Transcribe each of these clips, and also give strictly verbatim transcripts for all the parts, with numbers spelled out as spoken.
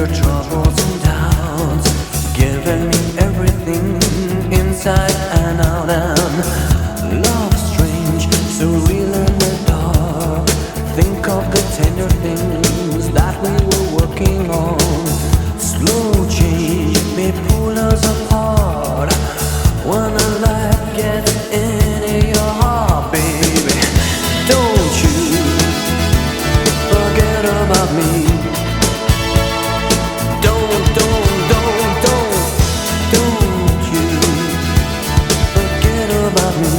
your troubles and doubts, giving me everything inside and out. And love strange, surreal in the dark. Think of the tender things that we were working on. Slow change may pull us apart when the light gets into your heart, baby. Don't you forget about me. Don't, don't, don't, don't, don't you forget about me.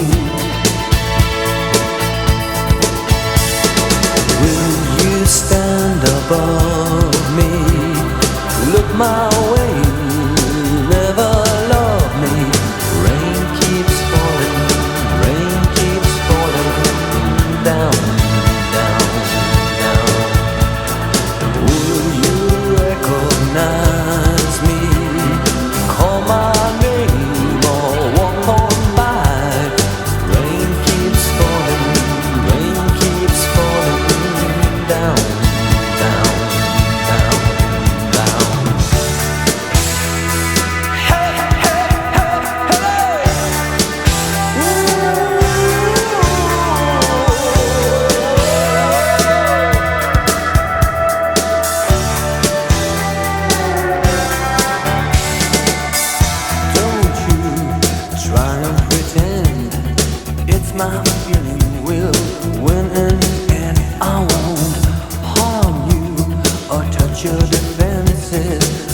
Will you stand above me? Look my way, never love me. Rain keeps falling, rain keeps falling down, down, down. Will you recognize me? Call my name or walk on by. Rain keeps falling, rain keeps falling down, down, down, down. Don't you try and pretend it's my feeling will win in the end. I won't harm you or touch your defenses.